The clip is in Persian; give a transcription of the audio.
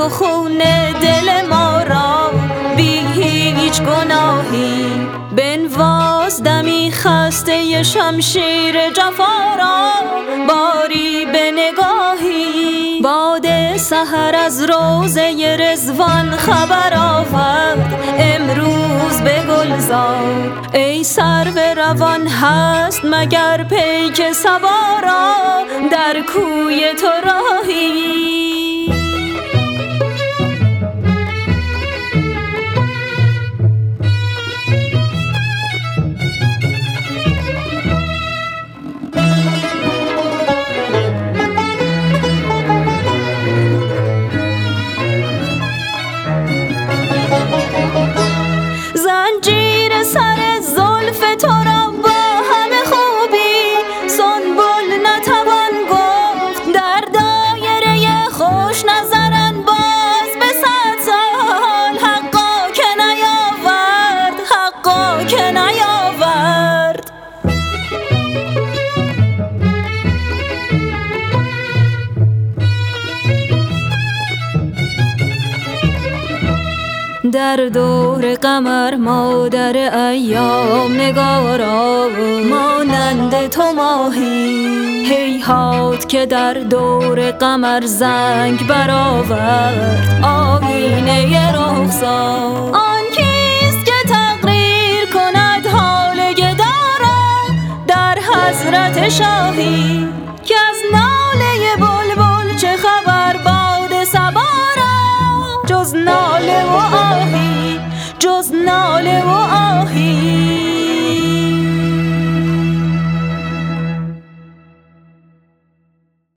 تو خون دل ما را بی هیچ گناهی بنواز دمی خسته شمشیر جفا را باری به نگاهی. باد سحر از روضه رضوان خبر آورد امروز به گلزار. ای سرو روان هست مگر پیک صبا را در کوی تو راهی. زنجیر سر زلف تو را با همه خوبی سنبل نتوان گفت. در دایره خوش نظرن باز به 100 سال حقا که نیاورد، حقا که نیاورد. در دور قمر مادر ایام نگارا مانند تو ماهی. هیهات که در دور قمر زنگ برآورد آیینه رخسار. آن کیست که تقریر کند حال گدا را در حضرت شاهی. که از ناله بلبل چه خبر باد صبا را جز ناله و آهی، جز ناله و آهی.